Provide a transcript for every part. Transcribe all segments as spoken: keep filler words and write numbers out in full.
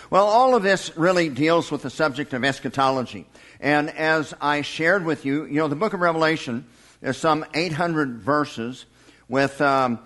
Well, all of this really deals with the subject of eschatology. And as I shared with you, you know, the book of Revelation is some eight hundred verses with um,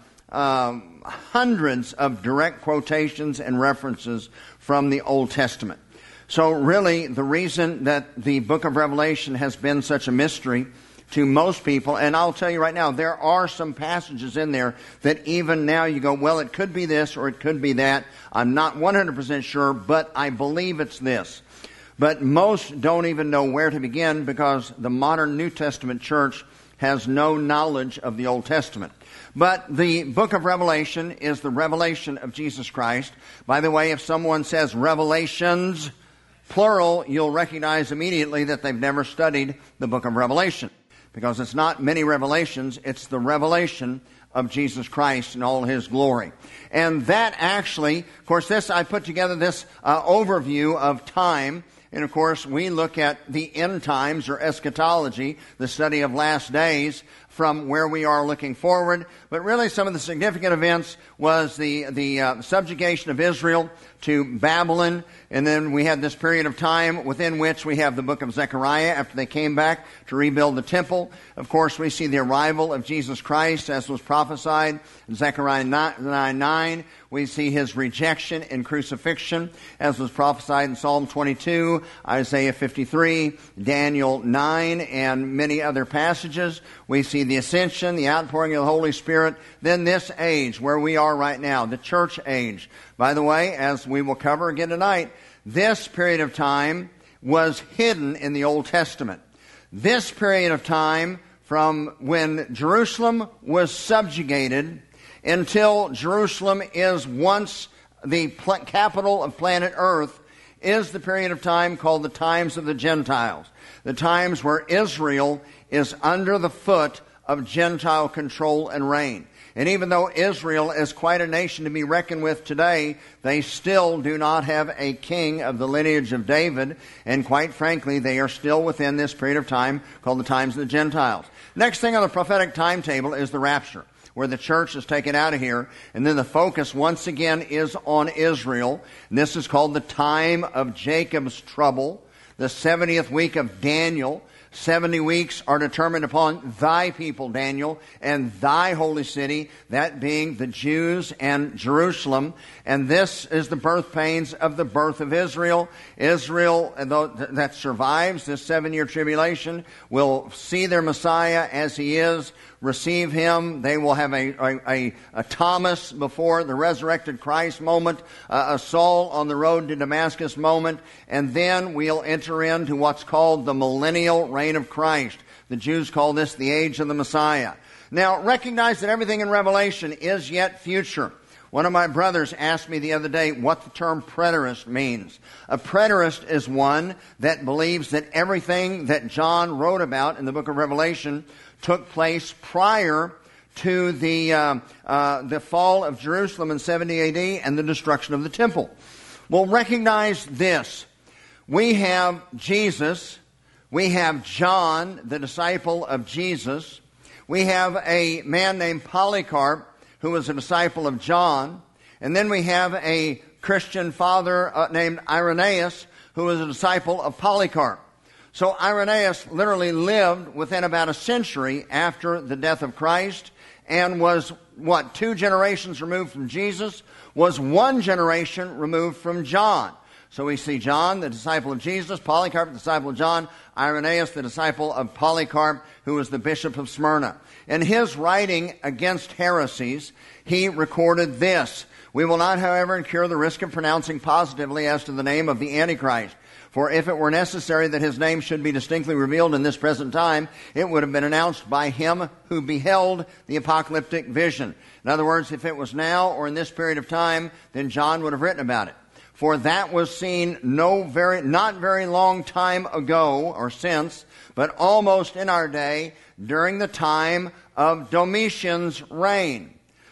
um, hundreds of direct quotations and references from the Old Testament. So really, the reason that the book of Revelation has been such a mystery to most people, and I'll tell you right now, there are some passages in there that even now you go, well, it could be this or it could be that. I'm not one hundred percent sure, but I believe it's this. But most don't even know where to begin because the modern New Testament church has no knowledge of the Old Testament. But the book of Revelation is the revelation of Jesus Christ. By the way, if someone says revelations, plural, you'll recognize immediately that they've never studied the book of Revelation. Because it's not many revelations, it's the revelation of Jesus Christ in all His glory. And that actually, of course, this, I put together this uh, overview of time. And of course, we look at the end times or eschatology, the study of last days, from where we are looking forward. But really some of the significant events was the, the uh, subjugation of Israel to Babylon. And then we had this period of time within which we have the book of Zechariah after they came back to rebuild the temple. Of course, we see the arrival of Jesus Christ as was prophesied in Zechariah nine nine. We see His rejection and crucifixion as was prophesied in Psalm twenty-two, Isaiah fifty-three, Daniel nine, and many other passages. We see the ascension, the outpouring of the Holy Spirit. Then this age where we are right now, the church age. By the way, as we will cover again tonight, this period of time was hidden in the Old Testament. This period of time from when Jerusalem was subjugated until Jerusalem is once the pl- capital of planet Earth is the period of time called the times of the Gentiles. The times where Israel is under the foot of Gentile control and reign. And even though Israel is quite a nation to be reckoned with today, they still do not have a king of the lineage of David. And quite frankly, they are still within this period of time called the times of the Gentiles. Next thing on the prophetic timetable is the rapture, where the church is taken out of here. And then the focus once again is on Israel. And this is called the time of Jacob's trouble, the seventieth week of Daniel. Seventy weeks are determined upon thy people, Daniel, and thy holy city, that being the Jews and Jerusalem. And this is the birth pains of the birth of Israel. Israel that survives this seven-year tribulation will see their Messiah as He is, receive Him. They will have a, a, a, a Thomas before the resurrected Christ moment, uh, a Saul on the road to Damascus moment, and then we'll enter into what's called the millennial reign of Christ. The Jews call this the age of the Messiah. Now, recognize that everything in Revelation is yet future. One of my brothers asked me the other day what the term preterist means. A preterist is one that believes that everything that John wrote about in the book of Revelation took place prior to the uh, uh, the fall of Jerusalem in seventy A D and the destruction of the temple. Well, recognize this. We have Jesus. We have John, the disciple of Jesus. We have a man named Polycarp, who was a disciple of John. And then we have a Christian father uh, named Irenaeus, who was a disciple of Polycarp. So Irenaeus literally lived within about a century after the death of Christ and was, what, two generations removed from Jesus, was one generation removed from John. So we see John, the disciple of Jesus, Polycarp, the disciple of John, Irenaeus, the disciple of Polycarp, who was the bishop of Smyrna. In his writing against heresies, he recorded this: "We will not, however, incur the risk of pronouncing positively as to the name of the Antichrist. For if it were necessary that his name should be distinctly revealed in this present time, it would have been announced by him who beheld the apocalyptic vision." In other words, if it was now or in this period of time, then John would have written about it. For that was seen no very, not very long time ago or since, but almost in our day, during the time of Domitian's reign.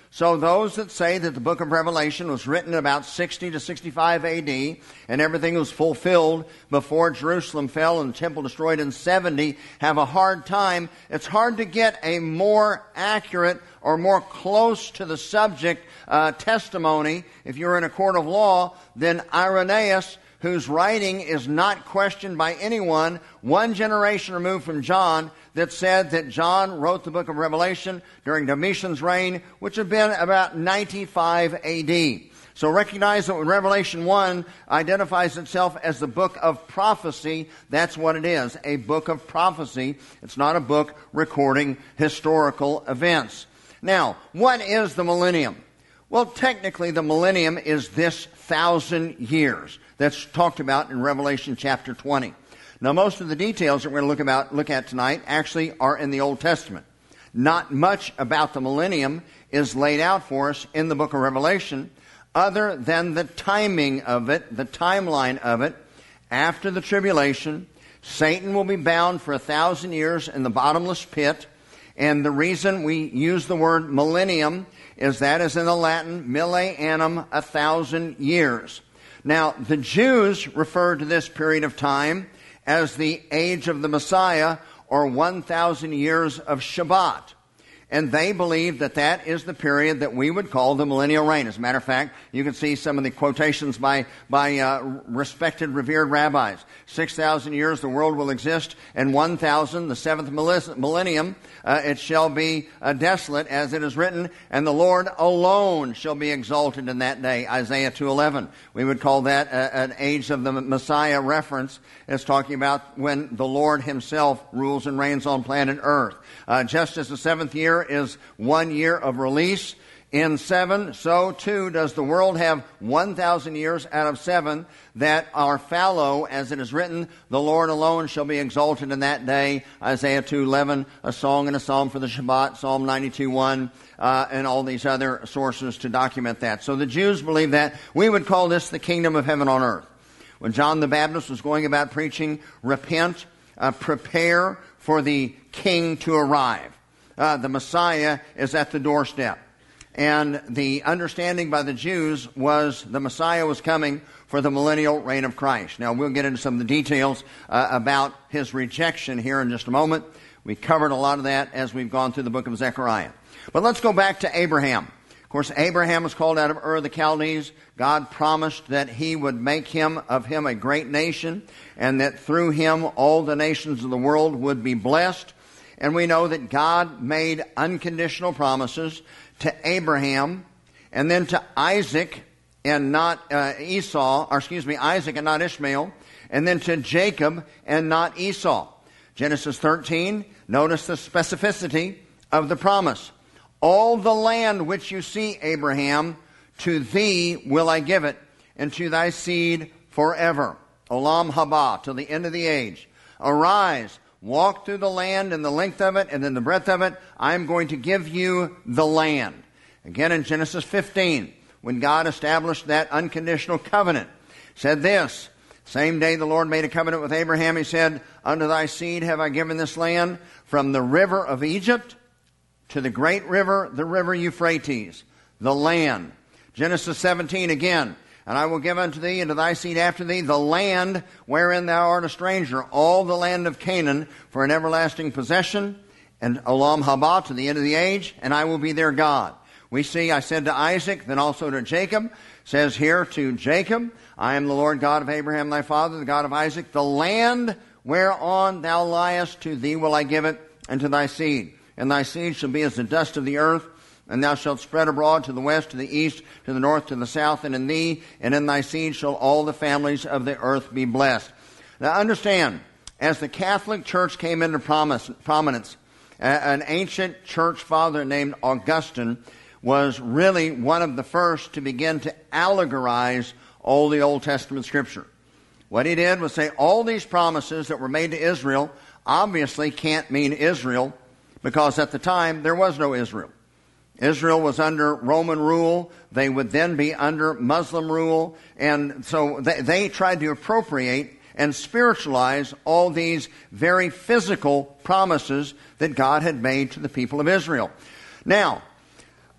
So those that say that the book of Revelation was written about sixty to sixty-five A D and everything was fulfilled before Jerusalem fell and the temple destroyed in seventy have a hard time. It's hard to get a more accurate or more close to the subject uh, testimony, if you're in a court of law, than Irenaeus, whose writing is not questioned by anyone, one generation removed from John, that said that John wrote the book of Revelation during Domitian's reign, which had been about ninety-five A D. So recognize that when Revelation one identifies itself as the book of prophecy, that's what it is, a book of prophecy. It's not a book recording historical events. Now, what is the millennium? Well, technically the millennium is this thousand years that's talked about in Revelation chapter twenty. Now, most of the details that we're going to look about look at tonight actually are in the Old Testament. Not much about the millennium is laid out for us in the book of Revelation, other than the timing of it, the timeline of it. After the tribulation, Satan will be bound for a thousand years in the bottomless pit. And the reason we use the word millennium is that is in the Latin, millennium, a thousand years. Now, the Jews referred to this period of time as the age of the Messiah, or one thousand years of Shabbat. And they believe that that is the period that we would call the millennial reign. As a matter of fact, you can see some of the quotations by, by uh, respected, revered rabbis. six thousand years the world will exist, and one thousand, the seventh millennium, uh, it shall be uh, desolate, as it is written, and the Lord alone shall be exalted in that day, Isaiah two eleven. We would call that a, an age of the Messiah reference. It's talking about when the Lord himself rules and reigns on planet Earth. Uh, just as the seventh year is one year of release in seven, so too does the world have one thousand years out of seven that are fallow, as it is written, the Lord alone shall be exalted in that day, Isaiah two eleven, a song and a psalm for the Shabbat, Psalm ninety-two one, uh, and all these other sources to document that. So the Jews believe that. We would call this the kingdom of heaven on earth. When John the Baptist was going about preaching, repent, uh, prepare for the king to arrive. Uh, the Messiah is at the doorstep. And the understanding by the Jews was the Messiah was coming for the millennial reign of Christ. Now, we'll get into some of the details uh, about his rejection here in just a moment. We covered a lot of that as we've gone through the book of Zechariah. But let's go back to Abraham. Of course, Abraham was called out of Ur of the Chaldees. God promised that he would make him of him a great nation, and that through him all the nations of the world would be blessed. And we know that God made unconditional promises to Abraham, and then to Isaac and not uh, Esau, or excuse me, Isaac and not Ishmael, and then to Jacob and not Esau. Genesis thirteen, notice the specificity of the promise. All the land which you see, Abraham, to thee will I give it, and to thy seed forever. Olam haba, till the end of the age. Arise, walk through the land in the length of it and in the breadth of it. I am going to give you the land. Again in Genesis fifteen, when God established that unconditional covenant, said this, same day the Lord made a covenant with Abraham, he said, unto thy seed have I given this land, from the river of Egypt to the great river, the river Euphrates, the land. Genesis seventeen again, and I will give unto thee and to thy seed after thee the land wherein thou art a stranger, all the land of Canaan for an everlasting possession, and Olam haba, to the end of the age, and I will be their God. We see, I said to Isaac, then also to Jacob, says here to Jacob, I am the Lord God of Abraham thy father, the God of Isaac, the land whereon thou liest, to thee will I give it, and to thy seed. And thy seed shall be as the dust of the earth, and thou shalt spread abroad to the west, to the east, to the north, to the south, and in thee, and in thy seed shall all the families of the earth be blessed. Now understand, as the Catholic Church came into promise, prominence, an ancient church father named Augustine was really one of the first to begin to allegorize all the Old Testament Scripture. What he did was say all these promises that were made to Israel obviously can't mean Israel, because at the time there was no Israel. Israel was under Roman rule. They would then be under Muslim rule. And so they, they tried to appropriate and spiritualize all these very physical promises that God had made to the people of Israel. Now,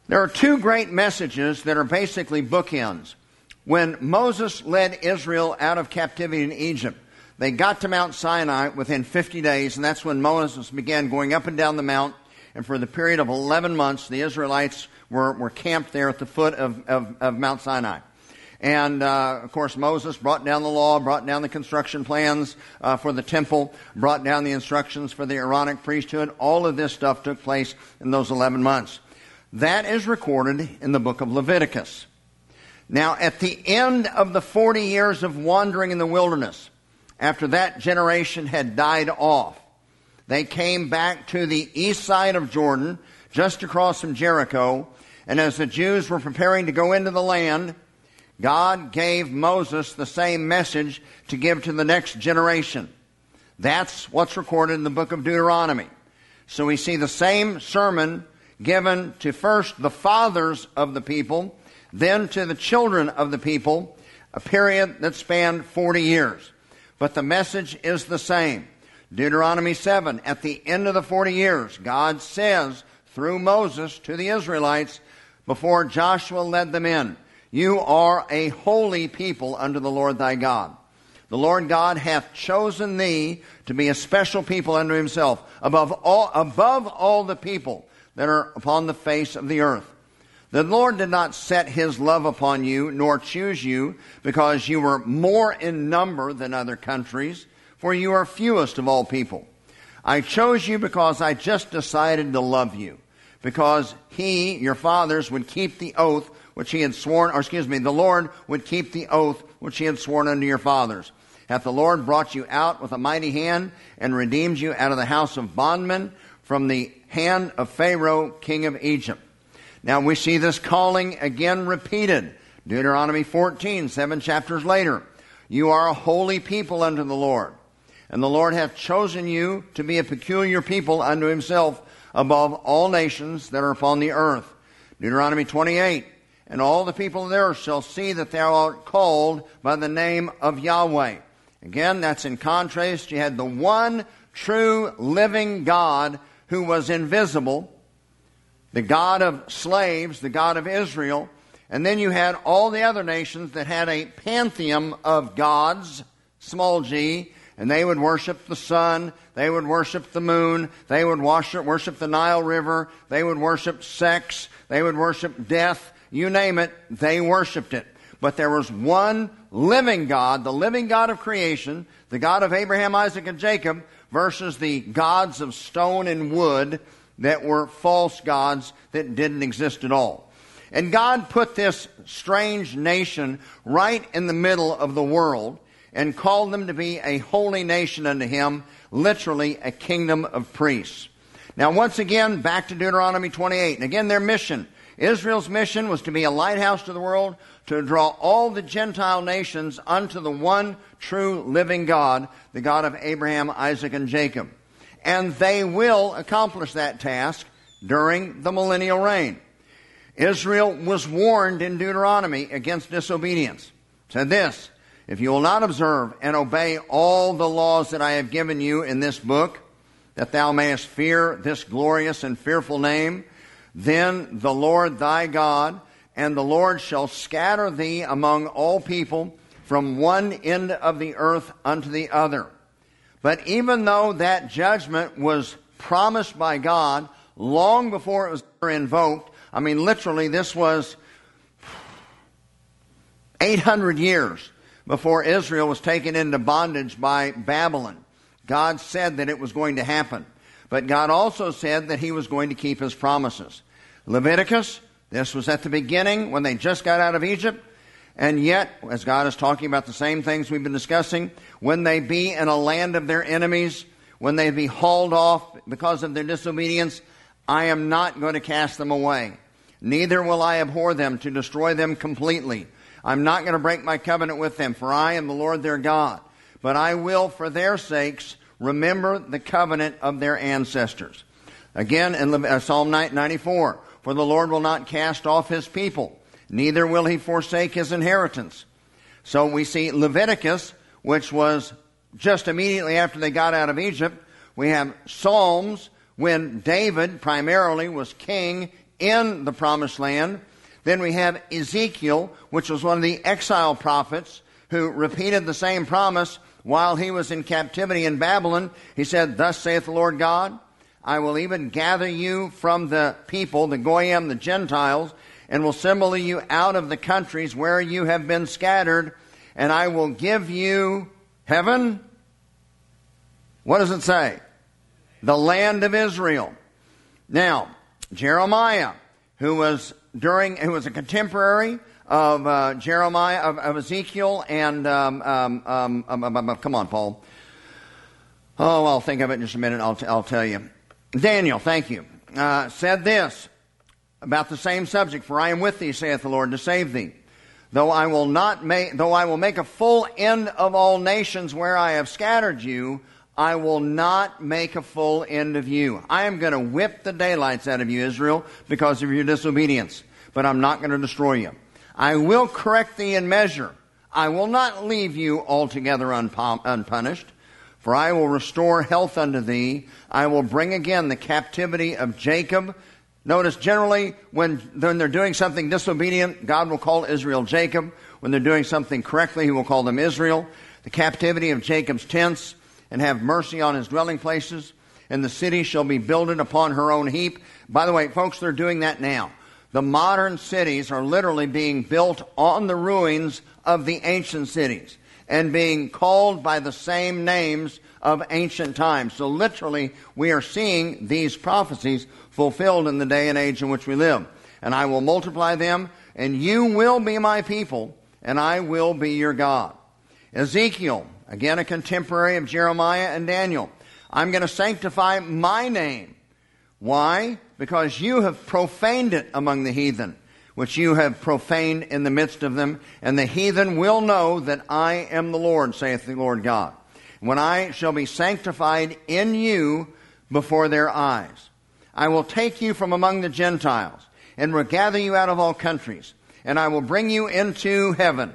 There are two great messages that are basically bookends. When Moses led Israel out of captivity in Egypt, they got to Mount Sinai within fifty days, and that's when Moses began going up and down the mount. And for the period of eleven months, the Israelites were, were camped there at the foot of, of, of Mount Sinai. And, uh, of course, Moses brought down the law, brought down the construction plans uh, for the temple, brought down the instructions for the Aaronic priesthood. All of this stuff took place in those eleven months. That is recorded in the book of Leviticus. Now, at the end of the forty years of wandering in the wilderness, after that generation had died off, they came back to the east side of Jordan, just across from Jericho, and as the Jews were preparing to go into the land, God gave Moses the same message to give to the next generation. That's what's recorded in the book of Deuteronomy. So we see the same sermon given to first the fathers of the people, then to the children of the people, a period that spanned forty years. But the message is the same. Deuteronomy seven, at the end of the forty years, God says through Moses to the Israelites before Joshua led them in, "You are a holy people unto the Lord thy God. The Lord God hath chosen thee to be a special people unto himself, above all, above all the people that are upon the face of the earth. The Lord did not set his love upon you, nor choose you, because you were more in number than other countries, for you are fewest of all people. I chose you because I just decided to love you, because he, your fathers, would keep the oath which he had sworn, or excuse me, the Lord would keep the oath which he had sworn unto your fathers. Hath the Lord brought you out with a mighty hand, and redeemed you out of the house of bondmen, from the hand of Pharaoh, king of Egypt." Now we see this calling again repeated. Deuteronomy fourteen, seven chapters later. "You are a holy people unto the Lord, and the Lord hath chosen you to be a peculiar people unto himself above all nations that are upon the earth." Deuteronomy twenty-eight, "And all the people of the earth shall see that thou art called by the name of Yahweh." Again, that's in contrast. You had the one true living God who was invisible, the God of slaves, the God of Israel, and then you had all the other nations that had a pantheon of gods, small g, and they would worship the sun, they would worship the moon, they would worship, worship the Nile River, they would worship sex, they would worship death, you name it, they worshiped it. But there was one living God, the living God of creation, the God of Abraham, Isaac, and Jacob, versus the gods of stone and wood that were false gods that didn't exist at all. And God put this strange nation right in the middle of the world and called them to be a holy nation unto him, literally a kingdom of priests. Now once again, back to Deuteronomy twenty-eight. And again, their mission. Israel's mission was to be a lighthouse to the world, to draw all the Gentile nations unto the one true living God, the God of Abraham, Isaac, and Jacob. And they will accomplish that task during the millennial reign. Israel was warned in Deuteronomy against disobedience. It said this, "If you will not observe and obey all the laws that I have given you in this book, that thou mayest fear this glorious and fearful name, then the Lord thy God, and the Lord shall scatter thee among all people from one end of the earth unto the other." But even though that judgment was promised by God long before it was invoked, I mean, literally, this was eight hundred years before Israel was taken into bondage by Babylon. God said that it was going to happen. But God also said that he was going to keep his promises. Leviticus, this was at the beginning when they just got out of Egypt. And yet, as God is talking about the same things we've been discussing, when they be in a land of their enemies, when they be hauled off because of their disobedience, I am not going to cast them away. Neither will I abhor them to destroy them completely. I'm not going to break my covenant with them, for I am the Lord their God. But I will, for their sakes, remember the covenant of their ancestors. Again, in Psalm ninety-four, "For the Lord will not cast off his people, neither will he forsake his inheritance." So we see Leviticus, which was just immediately after they got out of Egypt. We have Psalms, when David primarily was king in the promised land. Then we have Ezekiel, which was one of the exile prophets who repeated the same promise while he was in captivity in Babylon. He said, "Thus saith the Lord God, I will even gather you from the people, the Goyim, the Gentiles, and will assemble you out of the countries where you have been scattered, and I will give you heaven." What does it say? The land of Israel. Now, Jeremiah, who was during, who was a contemporary of uh, Jeremiah, of, of Ezekiel, and um, um, um, um, um, um, come on, Paul. Oh, I'll think of it in just a minute. I'll, t- I'll tell you. Daniel, thank you, uh, said this about the same subject: "For I am with thee, saith the Lord, to save thee. Though I will not make, though I will make a full end of all nations where I have scattered you, I will not make a full end of you." I am going to whip the daylights out of you, Israel, because of your disobedience. But I'm not going to destroy you. I will correct thee in measure. I will not leave you altogether unpun- unpunished. For I will restore health unto thee. I will bring again the captivity of Jacob. Notice generally when, when they're doing something disobedient, God will call Israel Jacob. When they're doing something correctly, He will call them Israel. The captivity of Jacob's tents, and have mercy on his dwelling places. And the city shall be builded upon her own heap. By the way, folks, they're doing that now. The modern cities are literally being built on the ruins of the ancient cities and being called by the same names of ancient times. So literally, we are seeing these prophecies fulfilled in the day and age in which we live. "And I will multiply them, and you will be my people, and I will be your God." Ezekiel, again a contemporary of Jeremiah and Daniel: "I'm going to sanctify my name." Why? Because you have profaned it among the heathen, which you have profaned in the midst of them. And the heathen will know that I am the Lord, saith the Lord God, when I shall be sanctified in you before their eyes. I will take you from among the Gentiles, and will gather you out of all countries, and I will bring you into heaven,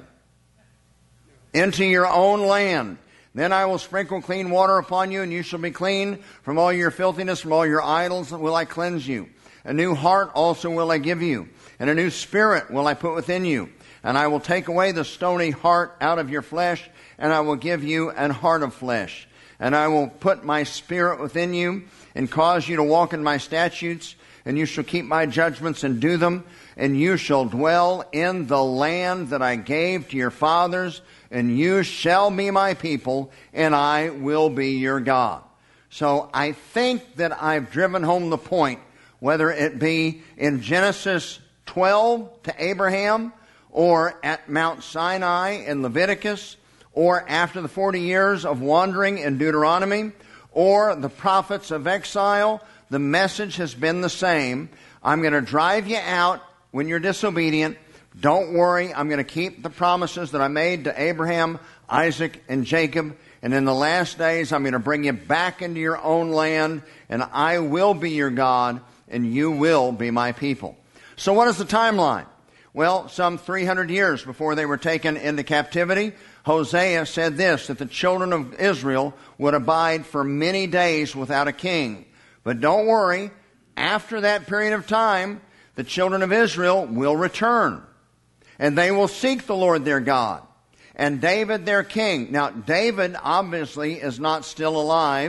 into your own land. Then I will sprinkle clean water upon you, and you shall be clean. From all your filthiness, from all your idols will I cleanse you. A new heart also will I give you, and a new spirit will I put within you. And I will take away the stony heart out of your flesh, and I will give you an heart of flesh. And I will put my spirit within you, and cause you to walk in my statutes, and you shall keep my judgments and do them. And you shall dwell in the land that I gave to your fathers, and you shall be my people, and I will be your God. So I think that I've driven home the point, whether it be in Genesis twelve to Abraham, or at Mount Sinai in Leviticus, or after the forty years of wandering in Deuteronomy, or the prophets of exile. The message has been the same. I'm going to drive you out when you're disobedient. Don't worry, I'm going to keep the promises that I made to Abraham, Isaac, and Jacob. And in the last days, I'm going to bring you back into your own land, and I will be your God, and you will be my people. So what is the timeline? Well, some three hundred years before they were taken into captivity, Hosea said this, that the children of Israel would abide for many days without a king. But don't worry, after that period of time, the children of Israel will return, and they will seek the Lord their God, and David their king. Now, David obviously is not still alive,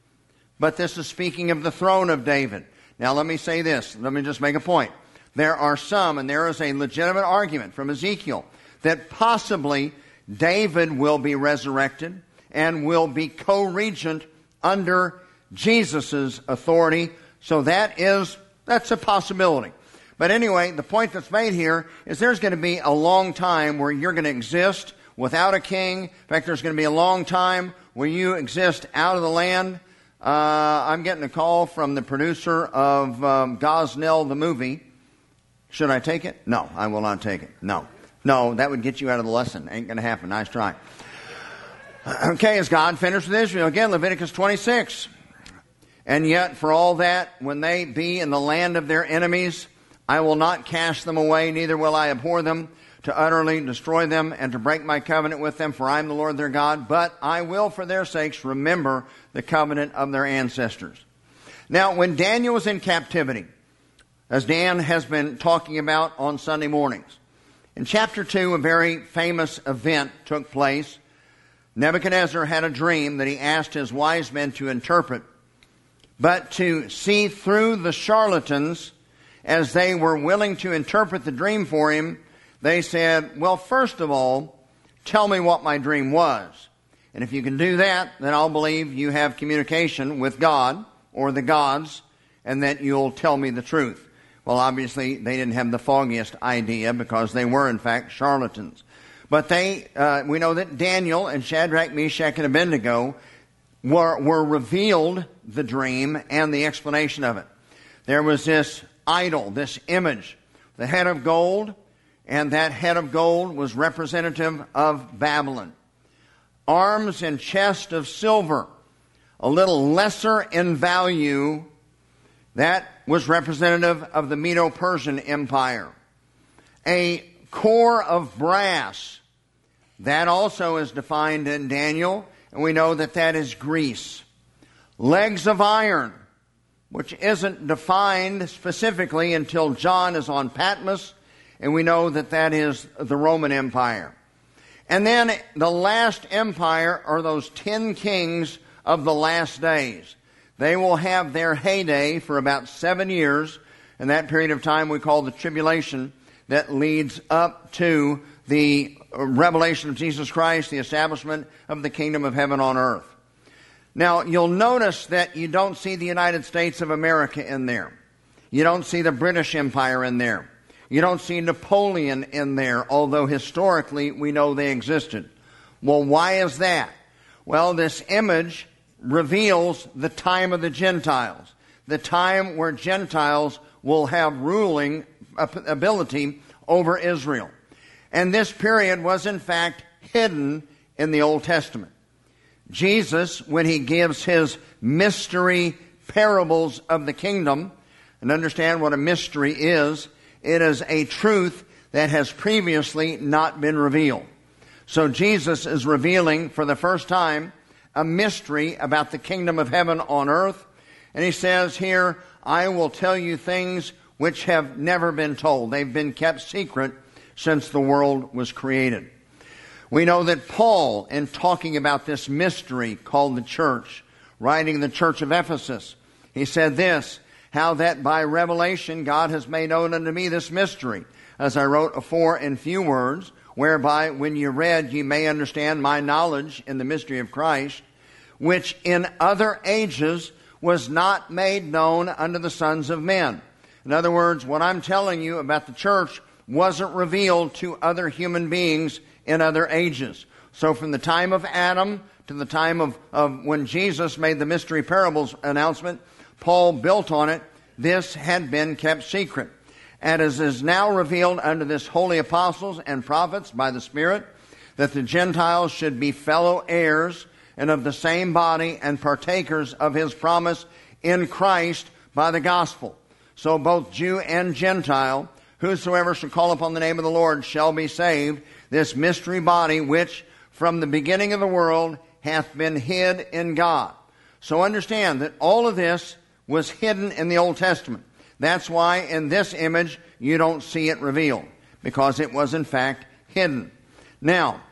but this is speaking of the throne of David. Now, let me say this. Let me just make a point. There are some, and there is a legitimate argument from Ezekiel, that possibly David will be resurrected and will be co-regent under Jesus' authority. So that is, that's a possibility. But anyway, the point that's made here is there's going to be a long time where you're going to exist without a king. In fact, there's going to be a long time where you exist out of the land. Uh, I'm getting a call from the producer of um, Gosnell, the movie. Should I take it? No, I will not take it. No. No, that would get you out of the lesson. Ain't going to happen. Nice try. Okay, is God finished with Israel? Again, Leviticus twenty-six. And yet, for all that, when they be in the land of their enemies, I will not cast them away, neither will I abhor them, to utterly destroy them and to break my covenant with them, for I am the Lord their God. But I will, for their sakes, remember the covenant of their ancestors. Now, when Daniel was in captivity, as Dan has been talking about on Sunday mornings. In chapter two, a very famous event took place. Nebuchadnezzar had a dream that he asked his wise men to interpret, but to see through the charlatans, as they were willing to interpret the dream for him, they said, well, first of all, tell me what my dream was. And if you can do that, then I'll believe you have communication with God or the gods, and that you'll tell me the truth. Well, obviously, they didn't have the foggiest idea, because they were, in fact, charlatans. But they, uh, we know that Daniel and Shadrach, Meshach, and Abednego were, were revealed the dream and the explanation of it. There was this idol, this image, the head of gold, and that head of gold was representative of Babylon. Arms and chest of silver, a little lesser in value, that was representative of the Medo-Persian Empire. A core of brass, that also is defined in Daniel, and we know that that is Greece. Legs of iron, which isn't defined specifically until John is on Patmos, and we know that that is the Roman Empire. And then the last empire are those ten kings of the last days. They will have their heyday for about seven years, and that period of time we call the tribulation, that leads up to the revelation of Jesus Christ, the establishment of the kingdom of heaven on earth. Now, you'll notice that you don't see the United States of America in there. You don't see the British Empire in there. You don't see Napoleon in there, although historically we know they existed. Well, why is that? Well, this image reveals the time of the Gentiles, the time where Gentiles will have ruling ability over Israel. And this period was, in fact, hidden in the Old Testament. Jesus, when he gives his mystery parables of the kingdom, and understand what a mystery is, it is a truth that has previously not been revealed. So Jesus is revealing for the first time a mystery about the kingdom of heaven on earth. And he says here, I will tell you things which have never been told. They've been kept secret since the world was created. We know that Paul, in talking about this mystery called the church, writing the church of Ephesus, he said this, how that by revelation God has made known unto me this mystery, as I wrote afore in few words, whereby when you read ye may understand my knowledge in the mystery of Christ, which in other ages was not made known unto the sons of men. In other words, what I'm telling you about the church wasn't revealed to other human beings in other ages. So from the time of Adam to the time of, of when Jesus made the mystery parables announcement, Paul built on it. This had been kept secret. And as is now revealed unto this holy apostles and prophets by the Spirit, that the Gentiles should be fellow heirs and of the same body and partakers of his promise in Christ by the gospel. So both Jew and Gentile, whosoever shall call upon the name of the Lord shall be saved. This mystery body which from the beginning of the world hath been hid in God. So understand that all of this was hidden in the Old Testament. That's why in this image you don't see it revealed, because it was in fact hidden. Now,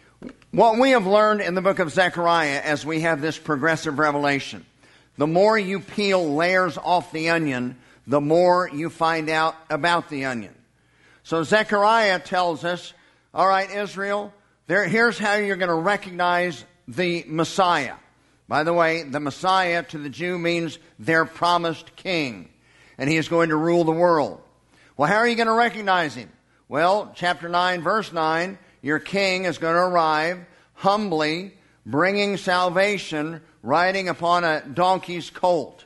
what we have learned in the book of Zechariah as we have this progressive revelation, the more you peel layers off the onion, the more you find out about the onion. So Zechariah tells us, all right, Israel, there, here's how you're going to recognize the Messiah. By the way, the Messiah to the Jew means their promised king, and he is going to rule the world. Well, how are you going to recognize him? Well, chapter nine, verse nine, your king is going to arrive humbly, bringing salvation, riding upon a donkey's colt.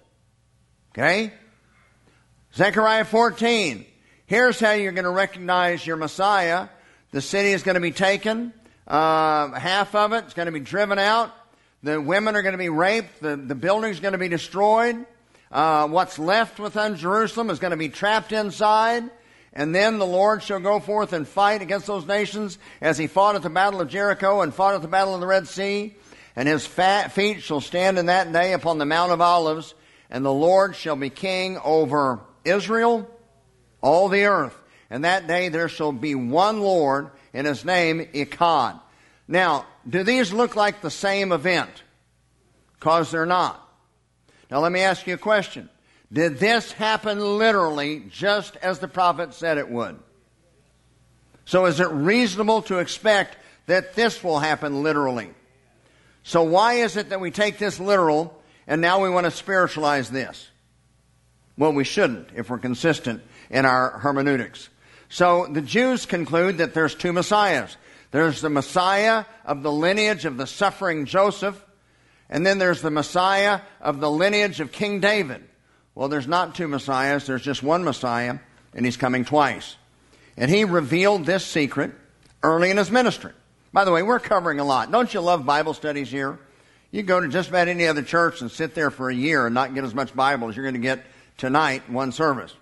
Okay? Zechariah fourteen, here's how you're going to recognize your Messiah. The city is going to be taken. Uh, half of it is going to be driven out. The women are going to be raped. The, the building is going to be destroyed. Uh, what's left within Jerusalem is going to be trapped inside. And then the Lord shall go forth and fight against those nations as he fought at the battle of Jericho and fought at the battle of the Red Sea. And his fat feet shall stand in that day upon the Mount of Olives. And the Lord shall be king over Israel all the earth. And that day there shall be one Lord, and his name Echad. Now, do these look like the same event? Because they're not. Now let me ask you a question. Did this happen literally just as the prophet said it would? So is it reasonable to expect that this will happen literally? So why is it that we take this literal and now we want to spiritualize this? Well, we shouldn't if we're consistent in our hermeneutics. So the Jews conclude that there's two Messiahs. There's the Messiah of the lineage of the suffering Joseph, and then there's the Messiah of the lineage of King David. Well, there's not two Messiahs. There's just one Messiah, and he's coming twice. And he revealed this secret early in his ministry. By the way, we're covering a lot. Don't you love Bible studies here? You go to just about any other church and sit there for a year and not get as much Bible as you're going to get tonight in one service.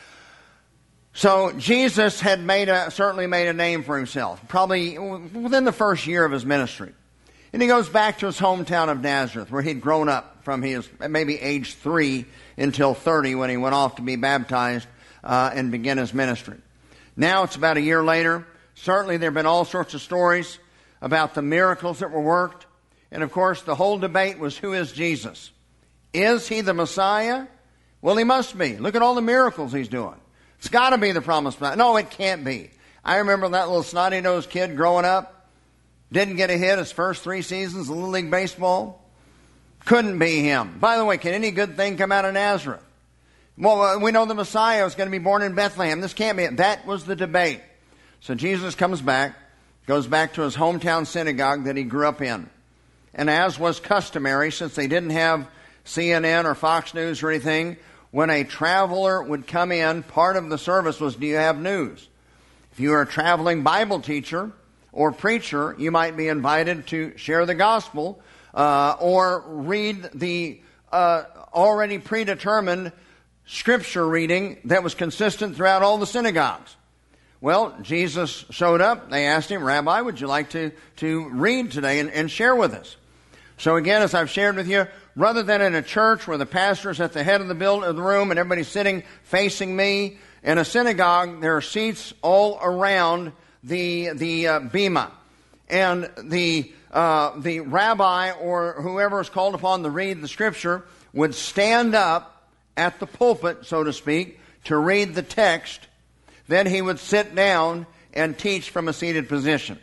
So Jesus had made a, certainly made a name for himself, probably within the first year of his ministry. And he goes back to his hometown of Nazareth, where he'd grown up from his maybe age three until thirty when he went off to be baptized uh, and begin his ministry. Now it's about a year later. Certainly there have been all sorts of stories about the miracles that were worked. And of course the whole debate was, who is Jesus? Is he the Messiah? Well, he must be. Look at all the miracles he's doing. It's got to be the promised Messiah. No, it can't be. I remember that little snotty-nosed kid growing up. Didn't get a hit his first three seasons of Little League Baseball. Couldn't be him. By the way, can any good thing come out of Nazareth? Well, uh, we know the Messiah was going to be born in Bethlehem. This can't be it. That was the debate. So Jesus comes back, goes back to his hometown synagogue that he grew up in. And as was customary, since they didn't have C N N or Fox News or anything, when a traveler would come in, part of the service was, do you have news? If you were a traveling Bible teacher or preacher, you might be invited to share the gospel uh, or read the uh, already predetermined scripture reading that was consistent throughout all the synagogues. Well, Jesus showed up. They asked him, Rabbi, would you like to, to read today and, and share with us? So again, as I've shared with you, rather than in a church where the pastor's at the head of the, build, of the room and everybody's sitting facing me, in a synagogue there are seats all around the the uh, bema. And the uh, the rabbi or whoever is called upon to read the scripture would stand up at the pulpit, so to speak, to read the text. Then he would sit down and teach from a seated position.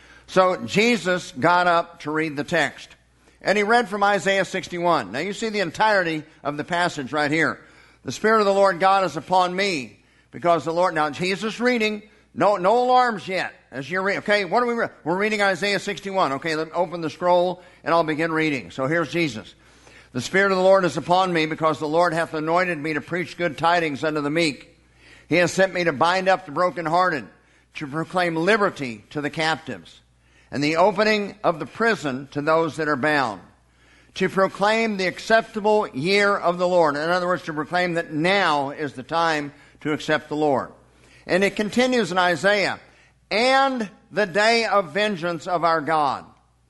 So Jesus got up to read the text. And he read from Isaiah sixty-one. Now you see the entirety of the passage right here. The Spirit of the Lord God is upon me, because the Lord... Now Jesus reading, no no alarms yet as you're reading. Okay, what are we reading? We're reading Isaiah sixty-one. Okay, let me open the scroll and I'll begin reading. So here's Jesus. The Spirit of the Lord is upon me, because the Lord hath anointed me to preach good tidings unto the meek. He has sent me to bind up the brokenhearted, to proclaim liberty to the captives, and the opening of the prison to those that are bound, to proclaim the acceptable year of the Lord. In other words, to proclaim that now is the time to accept the Lord. And it continues in Isaiah, and the day of vengeance of our God,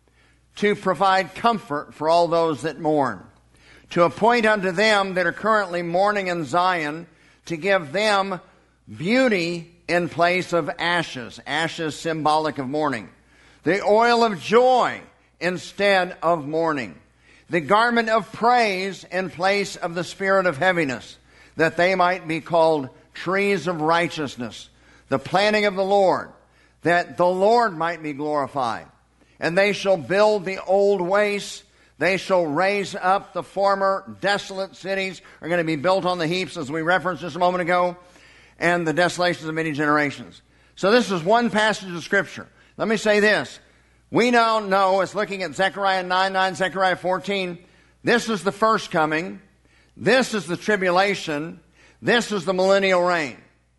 to provide comfort for all those that mourn, to appoint unto them that are currently mourning in Zion, to give them beauty in place of ashes, ashes symbolic of mourning, the oil of joy instead of mourning, the garment of praise in place of the spirit of heaviness, that they might be called trees of righteousness, the planting of the Lord, that the Lord might be glorified. And they shall build the old wastes, they shall raise up the former desolate cities, are going to be built on the heaps, as we referenced just a moment ago, and the desolations of many generations. So this is one passage of Scripture. Let me say this. We now know, as looking at Zechariah nine nine, Zechariah fourteen, this is the first coming, this is the tribulation, this is the millennial reign.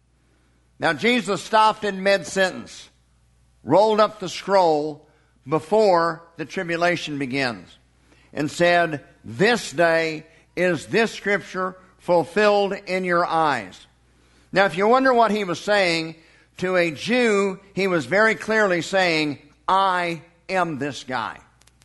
Now Jesus stopped in mid-sentence, rolled up the scroll before the tribulation begins, and said, this day is this scripture fulfilled in your eyes. Now, if you wonder what he was saying, to a Jew, he was very clearly saying, I am this guy.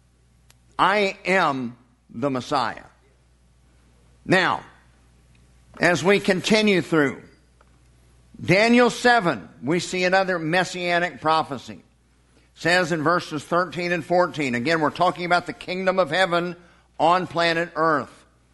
I am the Messiah. Now, as we continue through, Daniel seven, we see another messianic prophecy. It says in verses thirteen and fourteen, again, we're talking about the kingdom of heaven on planet earth.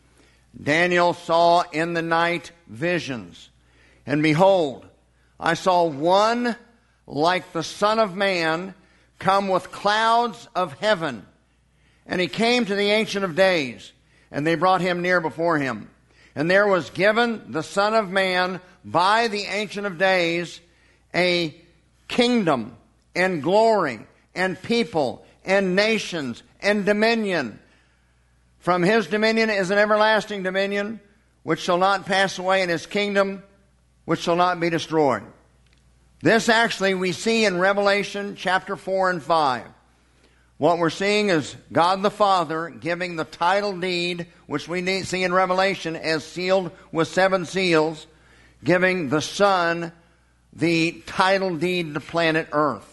Daniel saw in the night visions, and behold, I saw one like the Son of Man come with clouds of heaven. And he came to the Ancient of Days, and they brought him near before him. And there was given the Son of Man by the Ancient of Days a kingdom and glory and people and nations and dominion. From his dominion is an everlasting dominion, which shall not pass away, and his kingdom, which shall not be destroyed. This actually we see in Revelation chapter four and five. What we're seeing is God the Father giving the title deed, which we see in Revelation as sealed with seven seals, giving the Son the title deed to planet Earth.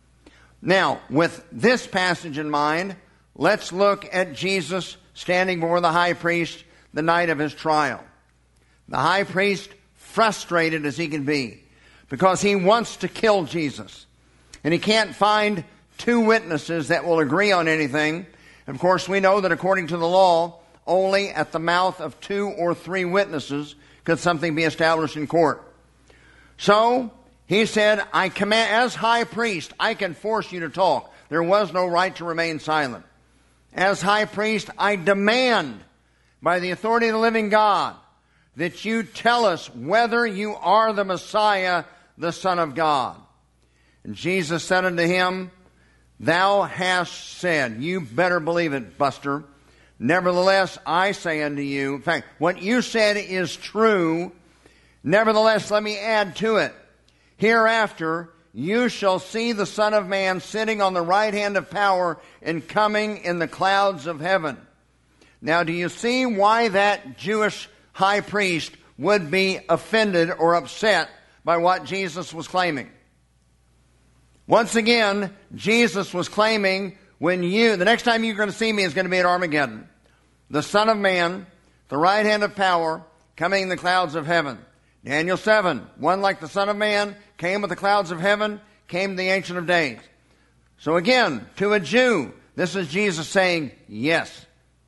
Now, with this passage in mind, let's look at Jesus standing before the high priest the night of his trial. The high priest, frustrated as he can be, because he wants to kill Jesus. And he can't find two witnesses that will agree on anything. Of course, we know that according to the law, only at the mouth of two or three witnesses could something be established in court. So, he said, I command, as high priest, I can force you to talk. There was no right to remain silent. As high priest, I demand, by the authority of the living God, that you tell us whether you are the Messiah, the Son of God. And Jesus said unto him, Thou hast said. You better believe it, Buster. Nevertheless, I say unto you, in fact, what you said is true. Nevertheless, let me add to it. Hereafter, you shall see the Son of Man sitting on the right hand of power and coming in the clouds of heaven. Now, do you see why that Jewish high priest would be offended or upset by what Jesus was claiming? Once again, Jesus was claiming, when you, the next time you're going to see me is going to be at Armageddon. The Son of Man, the right hand of power, coming in the clouds of heaven. Daniel seven, one like the Son of Man, came with the clouds of heaven, came to the Ancient of Days. So again, to a Jew, this is Jesus saying, yes,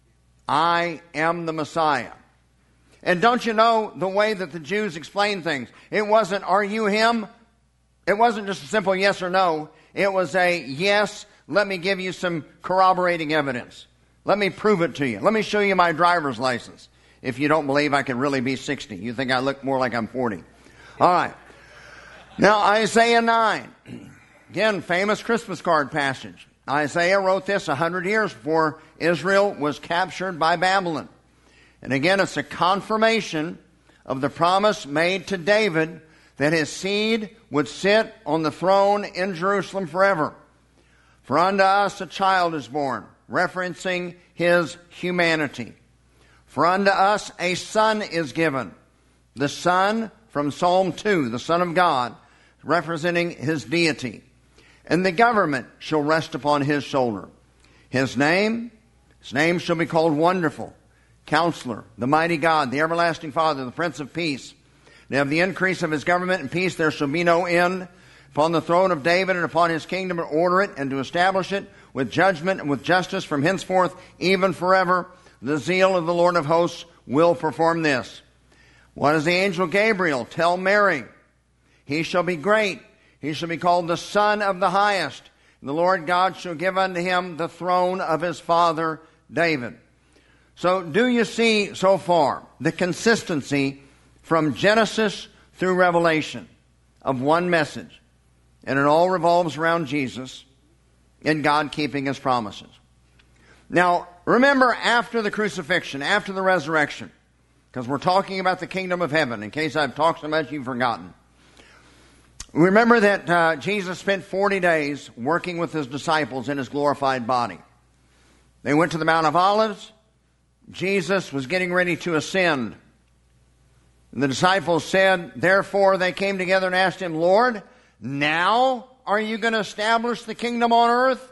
I am the Messiah. And don't you know the way that the Jews explain things? It wasn't, are you him? It wasn't just a simple yes or no. It was a yes, let me give you some corroborating evidence. Let me prove it to you. Let me show you my driver's license. If you don't believe I could really be sixty. You think I look more like I'm forty. All right. Now, Isaiah nine. Again, famous Christmas card passage. Isaiah wrote this a hundred years before Israel was captured by Babylon. And again, it's a confirmation of the promise made to David that his seed would sit on the throne in Jerusalem forever. For unto us a child is born, referencing his humanity. For unto us a son is given. The Son from Psalm two, the Son of God, representing his deity. And the government shall rest upon his shoulder. His name, his name shall be called Wonderful, Counselor, the Mighty God, the Everlasting Father, the Prince of Peace. And of the increase of his government and peace there shall be no end, upon the throne of David and upon his kingdom, to order it and to establish it with judgment and with justice from henceforth, even forever. The zeal of the Lord of hosts will perform this. What does the angel Gabriel tell Mary? He shall be great. He shall be called the Son of the Highest. And the Lord God shall give unto him the throne of his father David. So do you see so far the consistency from Genesis through Revelation of one message? And it all revolves around Jesus and God keeping his promises. Now, remember, after the crucifixion, after the resurrection, because we're talking about the kingdom of heaven, in case I've talked so much you've forgotten. Remember that uh, Jesus spent forty days working with his disciples in his glorified body. They went to the Mount of Olives. Jesus was getting ready to ascend. And the disciples said, therefore they came together and asked him, Lord, now are you going to establish the kingdom on earth?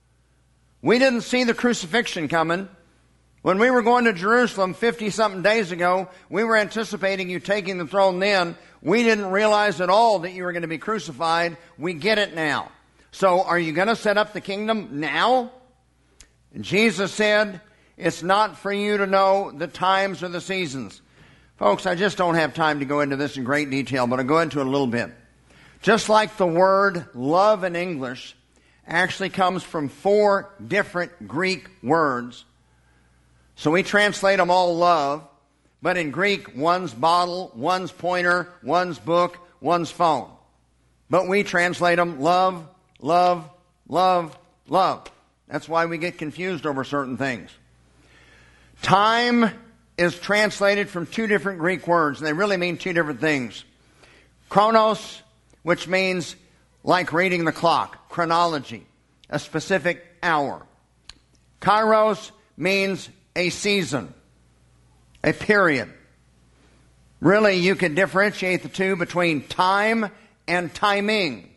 We didn't see the crucifixion coming. When we were going to Jerusalem fifty-something days ago, we were anticipating you taking the throne then. we didn't realize at all that you were going to be crucified. We get it now. So are you going to set up the kingdom now? And Jesus said, it's not for you to know the times or the seasons. Folks, I just don't have time to go into this in great detail, but I'll go into it a little bit. Just like the word love in English actually comes from four different Greek words. So we translate them all love, but in Greek, one's bottle, one's pointer, one's book, one's phone. But we translate them love, love, love, love. That's why we get confused over certain things. Time is translated from two different Greek words, and they really mean two different things. Chronos, which means like reading the clock, chronology, a specific hour. Kairos means a season, a period. Really, you can differentiate the two between time and timing.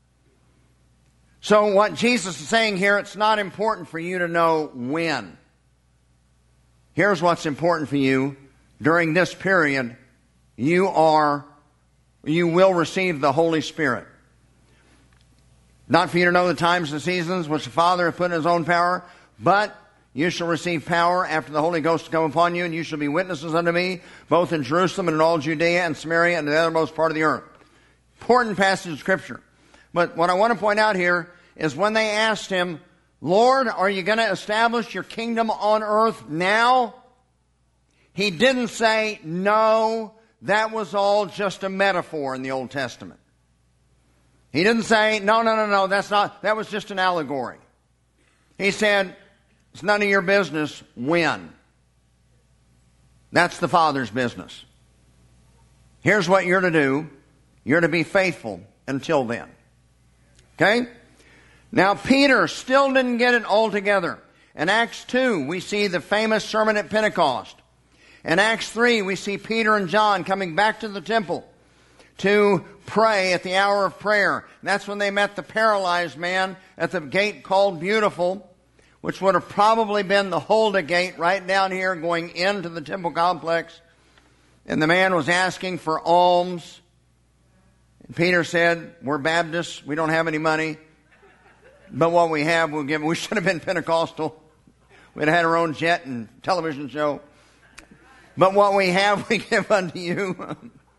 So what Jesus is saying here, it's not important for you to know when. Here's what's important for you. During this period, you are, you will receive the Holy Spirit. Not for you to know the times and seasons which the Father hath put in his own power, but you shall receive power after the Holy Ghost come upon you, and you shall be witnesses unto me, both in Jerusalem and in all Judea and Samaria and the uttermost part of the earth. Important passage of Scripture. But what I want to point out here is when they asked him, Lord, are you going to establish your kingdom on earth now? He didn't say, no, that was all just a metaphor in the Old Testament. He didn't say, no, no, no, no, that's not, that was just an allegory. He said, it's none of your business when. That's the Father's business. Here's what you're to do. You're to be faithful until then. Okay? Now, Peter still didn't get it all together. In Acts two, we see the famous sermon at Pentecost. In Acts three, we see Peter and John coming back to the temple to pray at the hour of prayer. And that's when they met the paralyzed man at the gate called Beautiful, which would have probably been the Hulda gate right down here going into the temple complex. And the man was asking for alms. And Peter said, we're Baptists, we don't have any money. But what we have, we'll give. We should have been Pentecostal. We'd have had our own jet and television show. But what we have, we give unto you.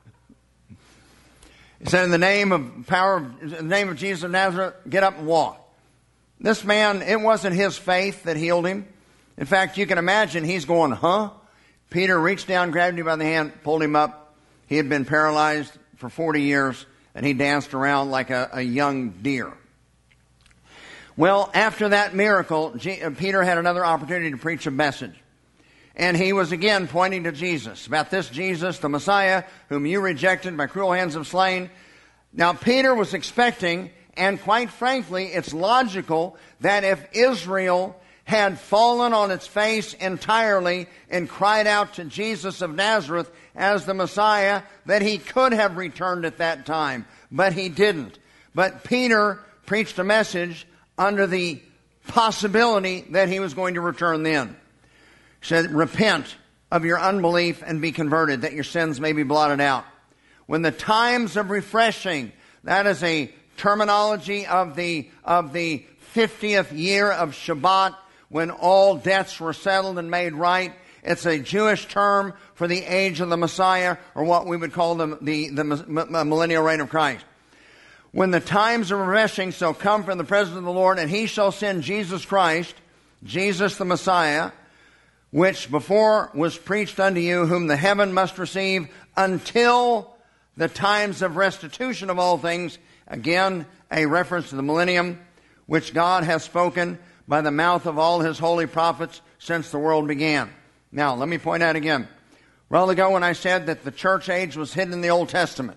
He said, in the name of power, in the name of Jesus of Nazareth, get up and walk. This man, it wasn't his faith that healed him. In fact, you can imagine he's going, huh? Peter reached down, grabbed him by the hand, pulled him up. He had been paralyzed for forty years, and he danced around like a, a young deer. Well, after that miracle, Peter had another opportunity to preach a message. And he was again pointing to Jesus, about this Jesus, the Messiah, whom you rejected, by cruel hands have slain. Now, Peter was expecting, and quite frankly, it's logical, that if Israel had fallen on its face entirely and cried out to Jesus of Nazareth as the Messiah, that he could have returned at that time. But he didn't. But Peter preached a message under the possibility that he was going to return then. He said, repent of your unbelief and be converted, that your sins may be blotted out. When the times of refreshing, that is a terminology of the, of the fiftieth year of Shabbat, when all debts were settled and made right. It's a Jewish term for the age of the Messiah, or what we would call the, the, the millennial reign of Christ. When the times of refreshing shall come from the presence of the Lord, and he shall send Jesus Christ, Jesus the Messiah, which before was preached unto you, whom the heaven must receive until the times of restitution of all things. Again, a reference to the millennium, which God hath spoken by the mouth of all his holy prophets since the world began. Now, let me point out again. A while ago when I said that the church age was hidden in the Old Testament,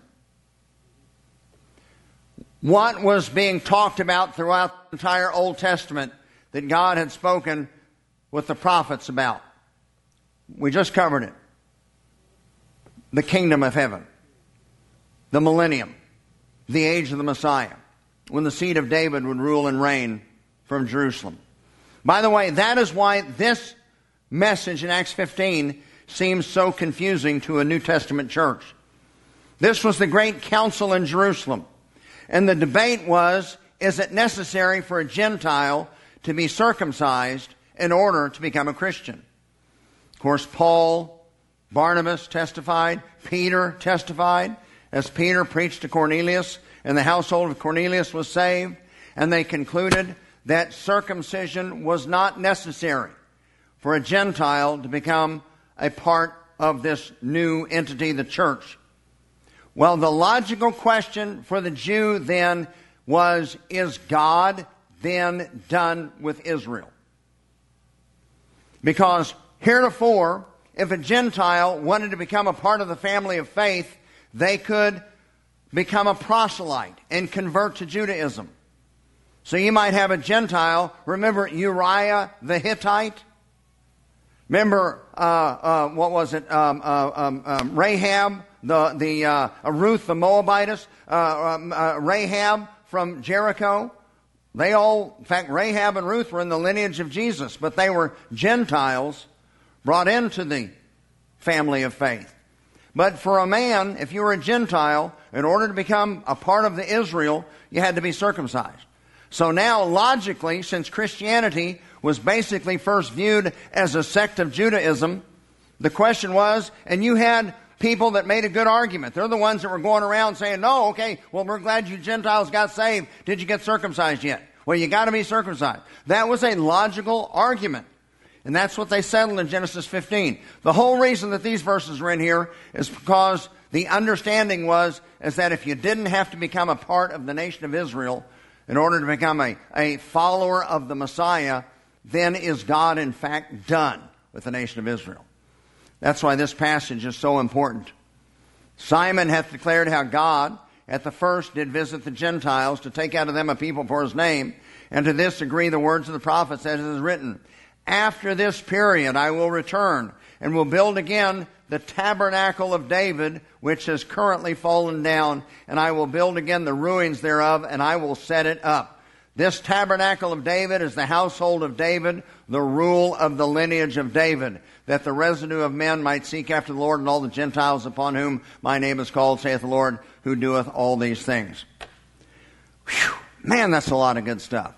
what was being talked about throughout the entire Old Testament that God had spoken with the prophets about? We just covered it. The kingdom of heaven. The millennium. The age of the Messiah. When the seed of David would rule and reign from Jerusalem. By the way, that is why this message in Acts fifteen seems so confusing to a New Testament church. This was the great council in Jerusalem. And the debate was, is it necessary for a Gentile to be circumcised in order to become a Christian? Of course, Paul, Barnabas testified, Peter testified, as Peter preached to Cornelius, and the household of Cornelius was saved, and they concluded that circumcision was not necessary for a Gentile to become a part of this new entity, the church. Well, the logical question for the Jew then was, is God then done with Israel? Because heretofore, if a Gentile wanted to become a part of the family of faith, they could become a proselyte and convert to Judaism. So you might have a Gentile. Remember Uriah the Hittite? Remember, uh, uh, what was it? Um, uh, um, um, Rahab, the, the, uh, uh, Ruth the Moabitess, uh, um, uh, Rahab from Jericho. They all, in fact, Rahab and Ruth were in the lineage of Jesus, but they were Gentiles brought into the family of faith. But for a man, if you were a Gentile, in order to become a part of the Israel, you had to be circumcised. So now, logically, since Christianity was basically first viewed as a sect of Judaism, the question was, and you had people that made a good argument. They're the ones that were going around saying, no, okay, well, we're glad you Gentiles got saved. Did you get circumcised yet? Well, you got to be circumcised. That was a logical argument. And that's what they settled in Genesis fifteen. The whole reason that these verses are in here is because the understanding was is that if you didn't have to become a part of the nation of Israel in order to become a, a follower of the Messiah, then is God in fact done with the nation of Israel. That's why this passage is so important. Simon hath declared how God at the first did visit the Gentiles to take out of them a people for his name, and to this agree the words of the prophets as it is written. After this period I will return and will build again the tabernacle of David, which has currently fallen down, and I will build again the ruins thereof, and I will set it up. This tabernacle of David is the household of David, the rule of the lineage of David, that the residue of men might seek after the Lord, and all the Gentiles upon whom my name is called, saith the Lord, who doeth all these things. Whew. Man, that's a lot of good stuff.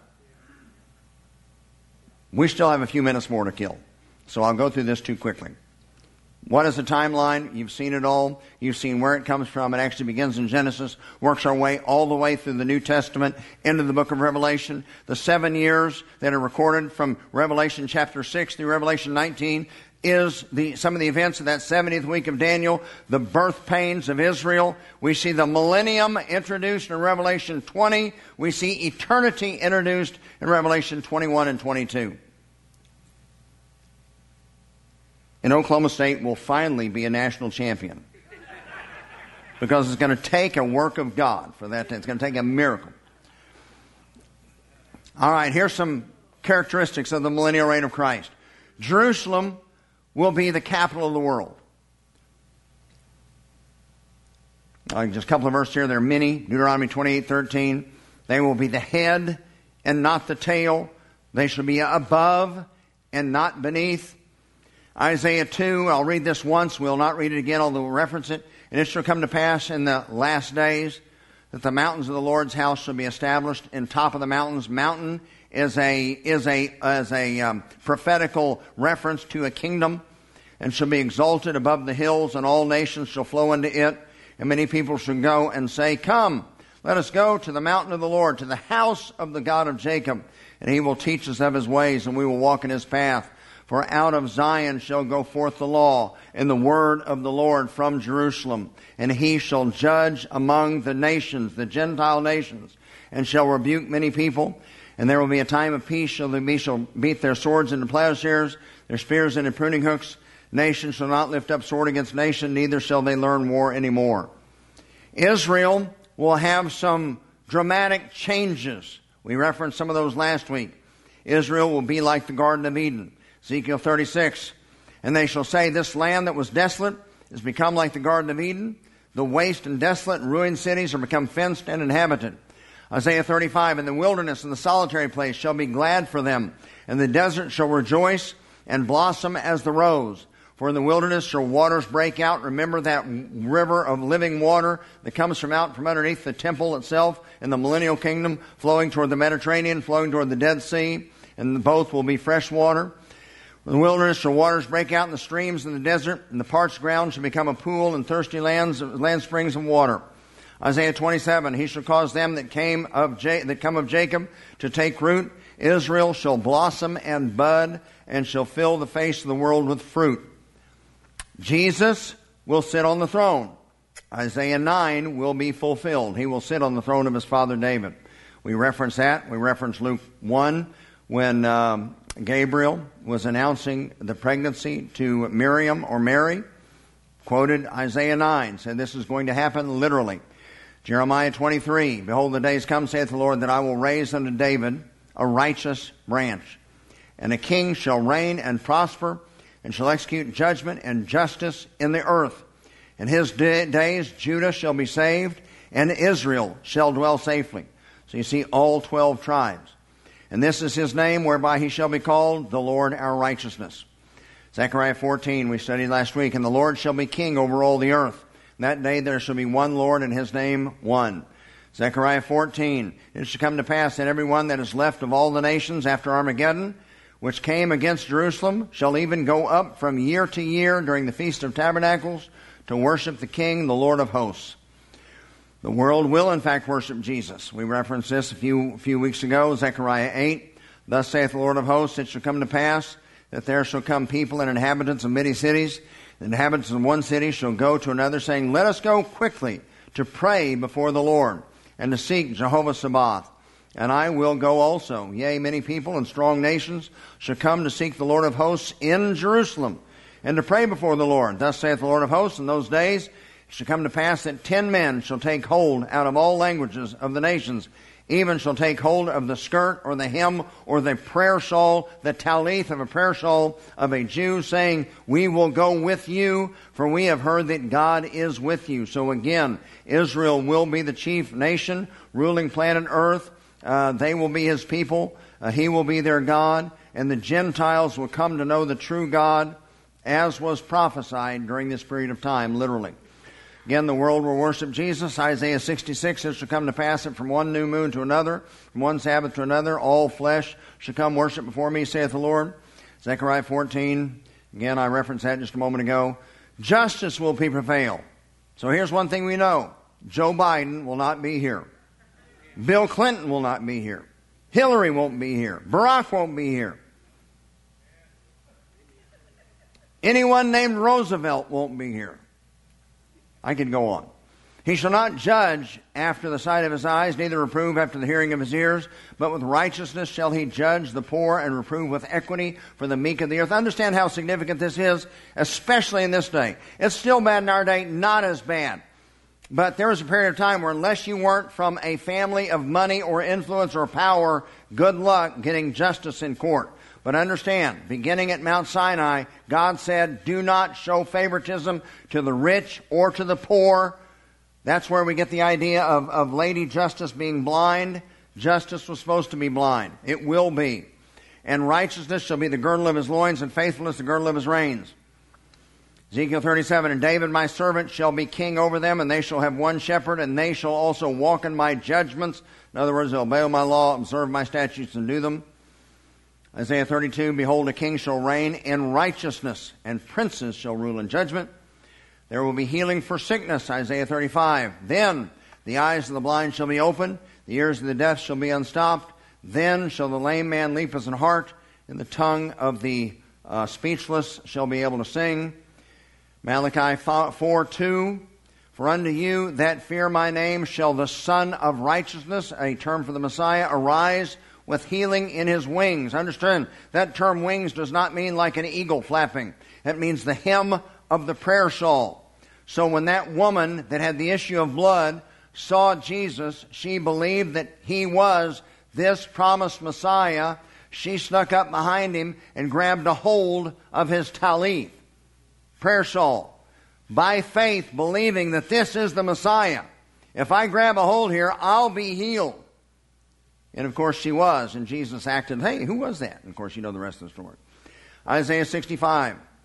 We still have a few minutes more to kill, so I'll go through this too quickly. What is the timeline? You've seen it all. You've seen where it comes from. It actually begins in Genesis, works our way all the way through the New Testament, into the book of Revelation. The seven years that are recorded from Revelation chapter six through Revelation nineteen is the some of the events of that seventieth week of Daniel, the birth pains of Israel. We see the millennium introduced in Revelation twenty. We see eternity introduced in Revelation twenty-one and twenty-two. And Oklahoma State will finally be a national champion. Because it's going to take a work of God for that. It's going to take a miracle. All right, here's some characteristics of the millennial reign of Christ. Jerusalem will be the capital of the world. Uh, just a couple of verses here. There are many. Deuteronomy twenty-eight thirteen. They will be the head and not the tail. They shall be above and not beneath. Isaiah two, I'll read this once. We'll not read it again, although we'll reference it. And it shall come to pass in the last days that the mountains of the Lord's house shall be established in top of the mountains. Mountain is a is a as a um, prophetical reference to a kingdom, and shall be exalted above the hills, and all nations shall flow into it. And many people shall go and say, Come, let us go to the mountain of the Lord, to the house of the God of Jacob, and he will teach us of his ways, and we will walk in his path. For out of Zion shall go forth the law and the word of the Lord from Jerusalem. And he shall judge among the nations, the Gentile nations, and shall rebuke many people. And there will be a time of peace. Shall they be, shall beat their swords into plowshares, their spears into pruning hooks. Nation shall not lift up sword against nation, neither shall they learn war anymore. Israel will have some dramatic changes. We referenced some of those last week. Israel will be like the Garden of Eden. Ezekiel thirty-six, and they shall say, This land that was desolate is become like the Garden of Eden. The waste and desolate and ruined cities are become fenced and inhabited. Isaiah thirty-five, And the wilderness and the solitary place shall be glad for them, and the desert shall rejoice and blossom as the rose. For in the wilderness shall waters break out. Remember that river of living water that comes from out from underneath the temple itself in the millennial kingdom, flowing toward the Mediterranean, flowing toward the Dead Sea, and both will be fresh water. In the wilderness shall waters break out in the streams in the desert, and the parched ground shall become a pool, and thirsty lands, land springs of water. Isaiah twenty-seven, he shall cause them that came of Ja- that come of Jacob to take root. Israel shall blossom and bud, and shall fill the face of the world with fruit. Jesus will sit on the throne. Isaiah nine will be fulfilled. He will sit on the throne of his father David. We reference that. We reference Luke one when um, Gabriel was announcing the pregnancy to Miriam or Mary. Quoted Isaiah nine, said this is going to happen literally. Jeremiah twenty-three, behold, the days come, saith the Lord, that I will raise unto David a righteous branch. And a king shall reign and prosper, and shall execute judgment and justice in the earth. In his days Judah shall be saved, and Israel shall dwell safely. So you see all twelve tribes. And this is his name, whereby he shall be called the Lord our righteousness. Zechariah fourteen, we studied last week, and the Lord shall be king over all the earth. That day there shall be one Lord, and his name one. Zechariah fourteen, it shall come to pass that every one that is left of all the nations after Armageddon, which came against Jerusalem, shall even go up from year to year during the Feast of Tabernacles to worship the King, the Lord of hosts. The world will in fact worship Jesus. We referenced this a few, few weeks ago, Zechariah eight. Thus saith the Lord of hosts, it shall come to pass that there shall come people and inhabitants of many cities. The inhabitants of one city shall go to another, saying, let us go quickly to pray before the Lord, and to seek Jehovah Sabaoth. And I will go also. Yea, many people and strong nations shall come to seek the Lord of hosts in Jerusalem, and to pray before the Lord. Thus saith the Lord of hosts, in those days it shall come to pass that ten men shall take hold out of all languages of the nations, even shall take hold of the skirt or the hem or the prayer shawl, the talith of a prayer shawl of a Jew, saying, we will go with you, for we have heard that God is with you. So again, Israel will be the chief nation, ruling planet Earth. Uh, they will be his people. Uh, he will be their God. And the Gentiles will come to know the true God, as was prophesied during this period of time, literally. Again, the world will worship Jesus. Isaiah sixty-six, it shall come to pass that from one new moon to another, from one Sabbath to another, all flesh shall come worship before me, saith the Lord. Zechariah fourteen, again, I referenced that just a moment ago. Justice will be prevailed. So here's one thing we know. Joe Biden will not be here. Bill Clinton will not be here. Hillary won't be here. Barack won't be here. Anyone named Roosevelt won't be here. I could go on. He shall not judge after the sight of his eyes, neither reprove after the hearing of his ears, but with righteousness shall he judge the poor, and reprove with equity for the meek of the earth. Understand how significant this is, especially in this day. It's still bad in our day, not as bad. But there was a period of time where unless you weren't from a family of money or influence or power, good luck getting justice in court. But understand, beginning at Mount Sinai, God said, do not show favoritism to the rich or to the poor. That's where we get the idea of, of Lady Justice being blind. Justice was supposed to be blind. It will be. And righteousness shall be the girdle of his loins, and faithfulness the girdle of his reins. Ezekiel thirty-seven, and David my servant shall be king over them, and they shall have one shepherd, and they shall also walk in my judgments. In other words, they'll obey my law, observe my statutes, and do them. Isaiah thirty-two, behold, a king shall reign in righteousness, and princes shall rule in judgment. There will be healing for sickness, Isaiah thirty-five. Then the eyes of the blind shall be opened, the ears of the deaf shall be unstopped. Then shall the lame man leap as an hart, and the tongue of the uh, speechless shall be able to sing. Malachi four two, for unto you that fear my name shall the Son of Righteousness, a term for the Messiah, arise with healing in his wings. Understand, that term wings does not mean like an eagle flapping. It means the hem of the prayer shawl. So when that woman that had the issue of blood saw Jesus, she believed that he was this promised Messiah. She snuck up behind him and grabbed a hold of his talith, prayer shawl, by faith, believing that this is the Messiah. If I grab a hold here, I'll be healed. And of course she was, and Jesus acted, hey, who was that? And of course you know the rest of the story. Isaiah sixty-five,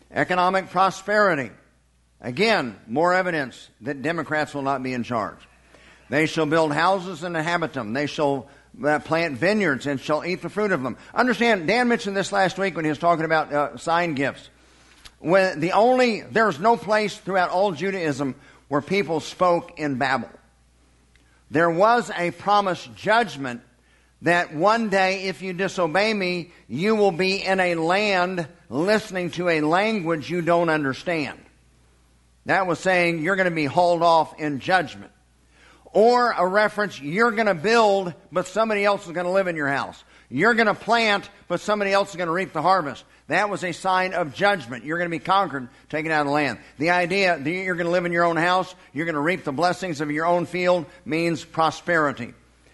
Economic prosperity. Again, more evidence that Democrats will not be in charge. They shall build houses and inhabit them. They shall uh, plant vineyards and shall eat the fruit of them. Understand, Dan mentioned this last week when he was talking about uh, sign gifts. When the only, there's no place throughout all Judaism where people spoke in Babel. There was a promised judgment that one day, if you disobey me, you will be in a land listening to a language you don't understand. That was saying you're going to be hauled off in judgment. Or a reference, you're going to build, but somebody else is going to live in your house. You're going to plant, but somebody else is going to reap the harvest. That was a sign of judgment. You're going to be conquered, taken out of the land. The idea that you're going to live in your own house, you're going to reap the blessings of your own field, means prosperity.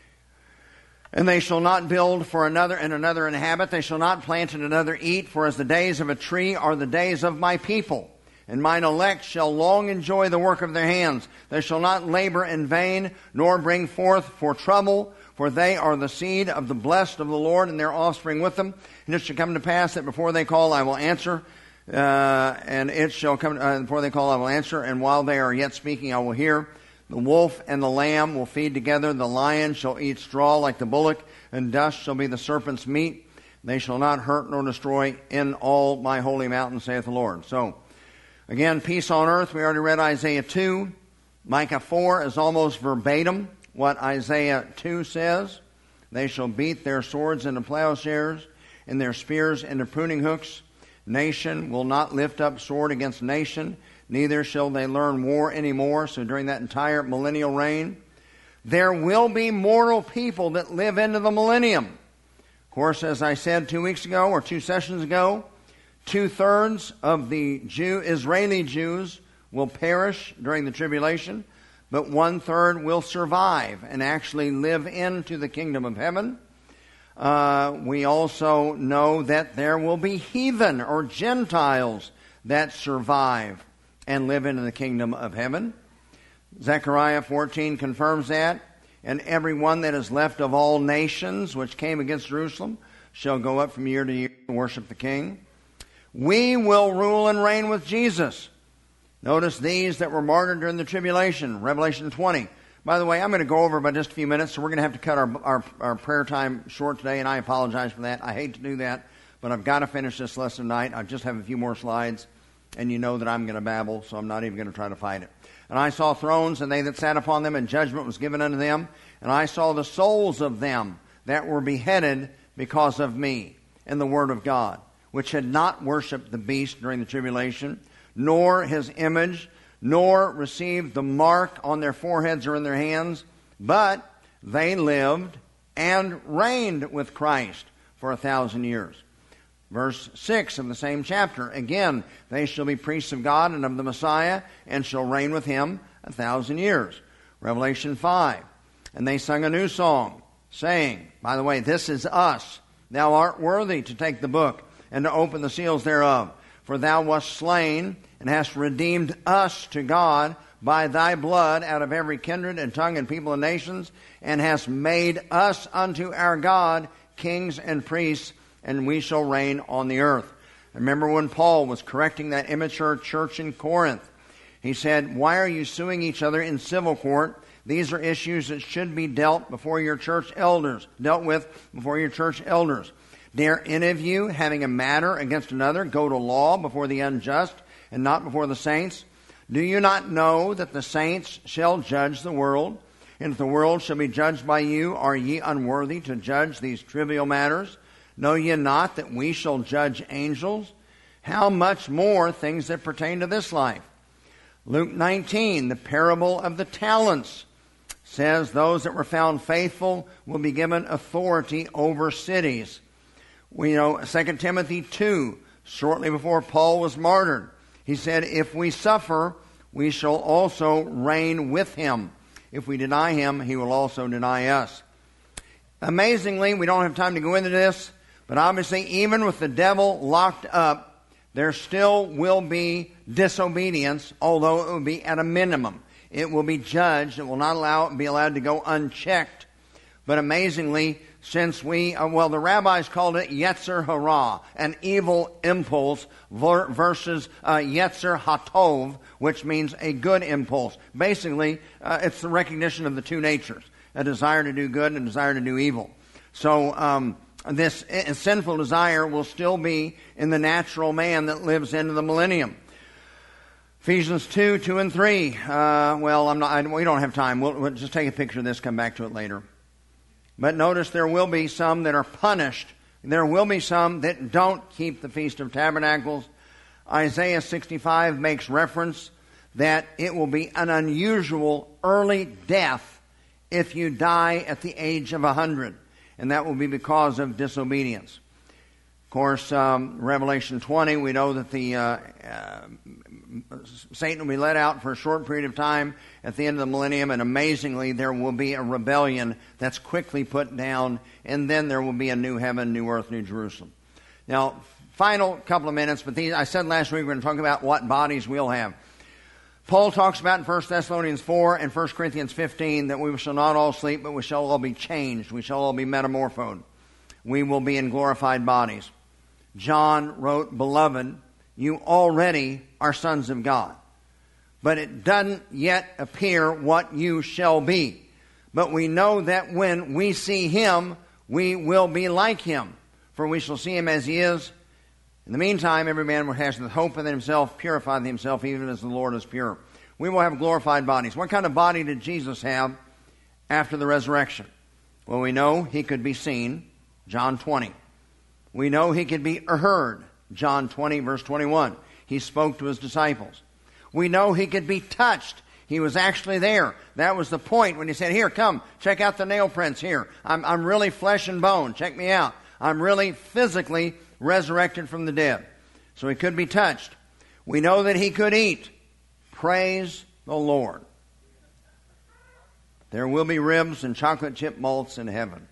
And they shall not build for another and another inhabit. They shall not plant and another eat. For as the days of a tree are the days of my people. And mine elect shall long enjoy the work of their hands. They shall not labor in vain, nor bring forth for trouble. For they are the seed of the blessed of the Lord, and their offspring with them. And it shall come to pass that before they call, I will answer. Uh, and it shall come, uh, before they call, I will answer. And while they are yet speaking, I will hear. The wolf and the lamb will feed together. The lion shall eat straw like the bullock, and dust shall be the serpent's meat. They shall not hurt nor destroy in all my holy mountain, saith the Lord. So, again, peace on earth. We already read Isaiah two. Micah four is almost verbatim what Isaiah two says. They shall beat their swords into plowshares, and their spears into pruning hooks. Nation will not lift up sword against nation, neither shall they learn war anymore. So during that entire millennial reign, there will be mortal people that live into the millennium. Of course, as I said two weeks ago or two sessions ago, two-thirds of the Jew, Israeli Jews will perish during the tribulation, but one-third will survive and actually live into the kingdom of heaven. Uh, we also know that there will be heathen or Gentiles that survive and live into the kingdom of heaven. Zechariah fourteen confirms that. And every one that is left of all nations which came against Jerusalem shall go up from year to year to worship the King. We will rule and reign with Jesus. Notice these that were martyred during the tribulation, Revelation twenty. By the way, I'm going to go over by just a few minutes, so we're going to have to cut our, our, our prayer time short today, and I apologize for that. I hate to do that, but I've got to finish this lesson tonight. I just have a few more slides, and you know that I'm going to babble, so I'm not even going to try to fight it. And I saw thrones, and they that sat upon them, and judgment was given unto them. And I saw the souls of them that were beheaded because of me and the word of God, which had not worshipped the beast during the tribulation, nor his image, nor received the mark on their foreheads or in their hands, but they lived and reigned with Christ for a thousand years. Verse six of the same chapter, again, they shall be priests of God and of the Messiah, and shall reign with him a thousand years. Revelation five, and they sung a new song, saying, by the way, this is us. Thou art worthy to take the book and to open the seals thereof. For thou wast slain and hast redeemed us to God by thy blood out of every kindred and tongue and people and nations, and hast made us unto our God kings and priests, and we shall reign on the earth. Remember when Paul was correcting that immature church in Corinth, he said, why are you suing each other in civil court? These are issues that should be dealt before your church elders, dealt with before your church elders. Dare any of you, having a matter against another, go to law before the unjust and not before the saints? Do you not know that the saints shall judge the world? And if the world shall be judged by you, are ye unworthy to judge these trivial matters? Know ye not that we shall judge angels? How much more things that pertain to this life? Luke nineteen, the parable of the talents, says those that were found faithful will be given authority over cities. We know Second Timothy two, shortly before Paul was martyred, he said, if we suffer, we shall also reign with him. If we deny him, he will also deny us. Amazingly, we don't have time to go into this, but obviously even with the devil locked up, there still will be disobedience, although it will be at a minimum. It will be judged. It will not allow be allowed to go unchecked. But amazingly, since we, uh, well, the rabbis called it Yetzer Hara, an evil impulse, ver- versus uh, Yetzer Hatov, which means a good impulse. Basically, uh, it's the recognition of the two natures, a desire to do good and a desire to do evil. So um, this uh, sinful desire will still be in the natural man that lives into the millennium. Ephesians two, two and three. Uh, well, I'm not, I, we don't have time. We'll, we'll just take a picture of this, come back to it later. But notice there will be some that are punished. There will be some that don't keep the Feast of Tabernacles. Isaiah sixty-five makes reference that it will be an unusual early death if you die at the age of one hundred. And that will be because of disobedience. Of course, um, Revelation twenty, we know that the uh, uh, Satan will be let out for a short period of time at the end of the millennium, and amazingly, there will be a rebellion that's quickly put down, and then there will be a new heaven, new earth, new Jerusalem. Now, final couple of minutes, but these, I said last week we're going to talk about what bodies we'll have. Paul talks about in First Thessalonians four and First Corinthians fifteen that we shall not all sleep, but we shall all be changed. We shall all be metamorphosed. We will be in glorified bodies. John wrote, "Beloved, you already are sons of God. But it doesn't yet appear what you shall be. But we know that when we see him, we will be like him. For we shall see him as he is. In the meantime, every man has the hope in himself, purify himself, even as the Lord is pure." We will have glorified bodies. What kind of body did Jesus have after the resurrection? Well, we know he could be seen, John twenty. We know he could be heard, John twenty, verse twenty-one. He spoke to his disciples. We know he could be touched. He was actually there. That was the point when he said, "Here, come, check out the nail prints here. I'm, I'm really flesh and bone. Check me out. I'm really physically resurrected from the dead." So he could be touched. We know that he could eat. Praise the Lord. There will be ribs and chocolate chip malts in heaven.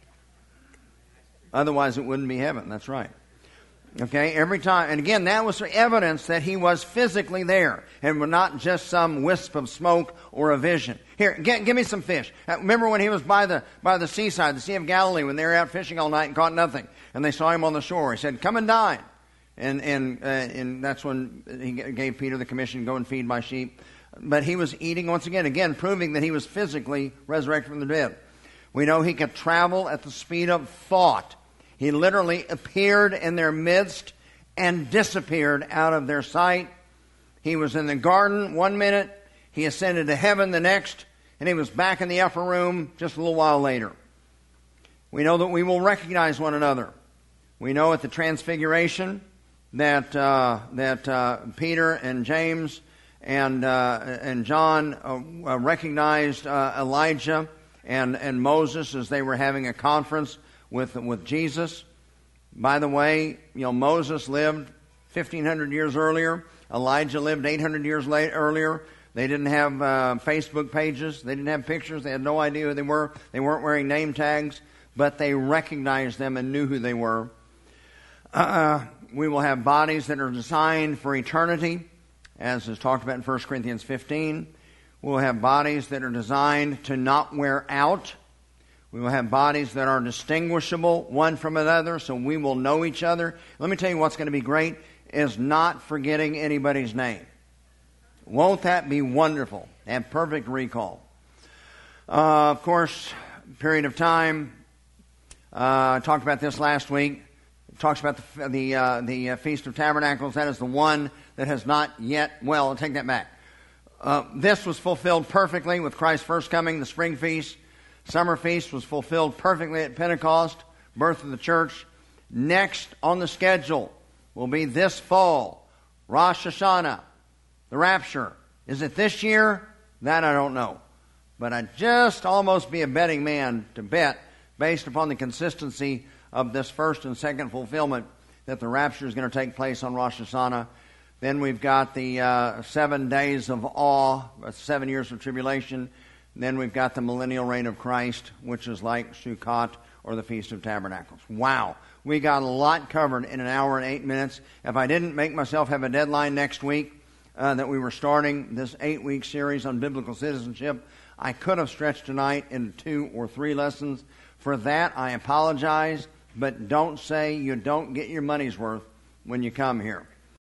Otherwise, it wouldn't be heaven. That's right. Okay, every time. And again, that was evidence that he was physically there and not just some wisp of smoke or a vision. Here, get, give me some fish. Uh, remember when he was by the by the seaside, the Sea of Galilee, when they were out fishing all night and caught nothing, and they saw him on the shore. He said, "Come and dine." And and uh, and that's when he gave Peter the commission, "Go and feed my sheep." But he was eating once again, again proving that he was physically resurrected from the dead. We know he could travel at the speed of thought. He literally appeared in their midst and disappeared out of their sight. He was in the garden one minute, he ascended to heaven the next, and he was back in the upper room just a little while later. We know that we will recognize one another. We know at the Transfiguration that uh, that uh, Peter and James and uh, and John uh, recognized uh, Elijah and, and Moses as they were having a conference with with Jesus. By the way, you know, Moses lived fifteen hundred years earlier. Elijah lived eight hundred years late, earlier. They didn't have uh, Facebook pages. They didn't have pictures. They had no idea who they were. They weren't wearing name tags, but they recognized them and knew who they were. Uh, we will have bodies that are designed for eternity, as is talked about in First Corinthians fifteen. We'll have bodies that are designed to not wear out. We will have bodies that are distinguishable one from another, so we will know each other. Let me tell you what's going to be great is not forgetting anybody's name. Won't that be wonderful? Have perfect recall. Uh, of course, period of time. Uh, I talked about this last week. It talks about the the, uh, the uh, Feast of Tabernacles. That is the one that has not yet, well, I'll take that back. Uh, this was fulfilled perfectly with Christ's first coming, the spring feast. Summer feast was fulfilled perfectly at Pentecost, birth of the church. Next on the schedule will be this fall, Rosh Hashanah, the rapture. Is it this year? That I don't know. But I'd just almost be a betting man to bet, based upon the consistency of this first and second fulfillment, that the rapture is going to take place on Rosh Hashanah. Then we've got the uh, seven days of awe, seven years of tribulation. Then we've got the millennial reign of Christ, which is like Sukkot or the Feast of Tabernacles. Wow. We got a lot covered in an hour and eight minutes. If I didn't make myself have a deadline next week uh, that we were starting this eight-week series on biblical citizenship, I could have stretched tonight into two or three lessons. For that, I apologize, but don't say you don't get your money's worth when you come here.